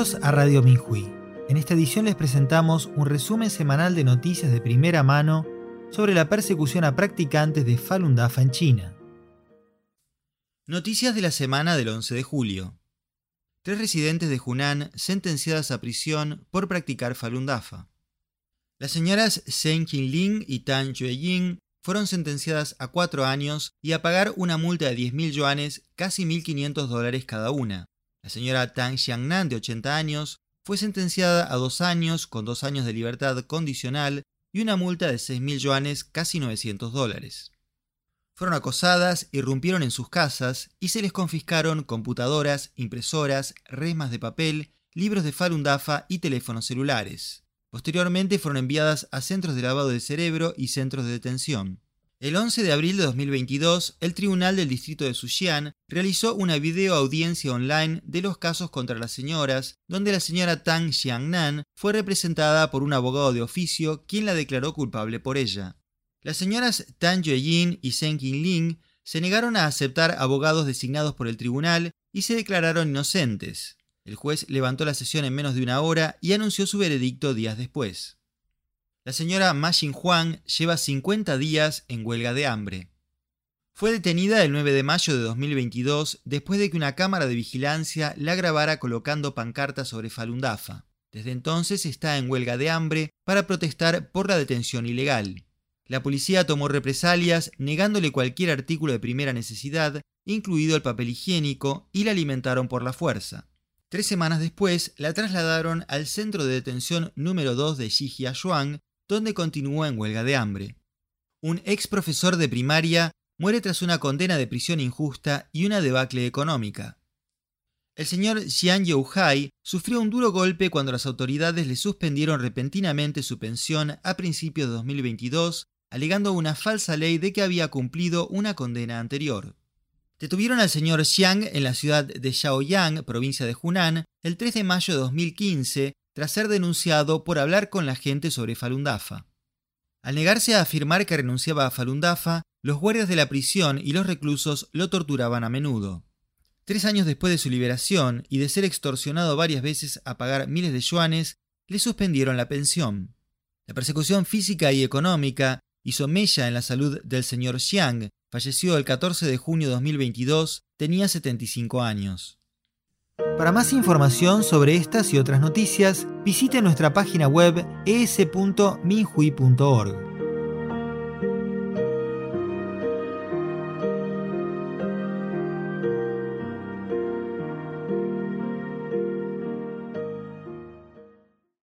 Bienvenidos a Radio Minhui. En esta edición les presentamos un resumen semanal de noticias de primera mano sobre la persecución a practicantes de Falun Dafa en China. Noticias de la semana del 11 de julio. 3 residentes de Hunan sentenciadas a prisión por practicar Falun Dafa. Las señoras Zheng Qinling y Tan Yueying fueron sentenciadas a 4 años y a pagar una multa de 10.000 yuanes, casi $1.500 cada una. La señora Tang Xiangnan, de 80 años, fue sentenciada a 2 años con 2 años de libertad condicional y una multa de 6.000 yuanes, casi $900. Fueron acosadas, irrumpieron en sus casas y se les confiscaron computadoras, impresoras, resmas de papel, libros de Falun Dafa y teléfonos celulares. Posteriormente fueron enviadas a centros de lavado de cerebro y centros de detención. El 11 de abril de 2022, el Tribunal del Distrito de Suxian realizó una videoaudiencia online de los casos contra las señoras, donde la señora Tang Xiangnan fue representada por un abogado de oficio, quien la declaró culpable por ella. Las señoras Tan Yueying y Zheng Qinling se negaron a aceptar abogados designados por el tribunal y se declararon inocentes. El juez levantó la sesión en menos de 1 hora y anunció su veredicto días después. La señora Ma Xinhuang lleva 50 días en huelga de hambre. Fue detenida el 9 de mayo de 2022 después de que una cámara de vigilancia la grabara colocando pancartas sobre Falun Dafa. Desde entonces está en huelga de hambre para protestar por la detención ilegal. La policía tomó represalias negándole cualquier artículo de primera necesidad, incluido el papel higiénico, y la alimentaron por la fuerza. 3 semanas después la trasladaron al centro de detención número 2 de Shijiazhuang, donde continúa en huelga de hambre. Un ex profesor de primaria muere tras una condena de prisión injusta y una debacle económica. El señor Xian Youhai sufrió un duro golpe cuando las autoridades le suspendieron repentinamente su pensión a principios de 2022, alegando una falsa ley de que había cumplido una condena anterior. Detuvieron al señor Xiang en la ciudad de Shaoyang, provincia de Hunan, el 3 de mayo de 2015, tras ser denunciado por hablar con la gente sobre Falun Dafa. Al negarse a afirmar que renunciaba a Falun Dafa, los guardias de la prisión y los reclusos lo torturaban a menudo. 3 años después de su liberación y de ser extorsionado varias veces a pagar miles de yuanes, le suspendieron la pensión. La persecución física y económica hizo mella en la salud del señor Xiang. Falleció el 14 de junio de 2022, tenía 75 años. Para más información sobre estas y otras noticias, visite nuestra página web es.minhui.org.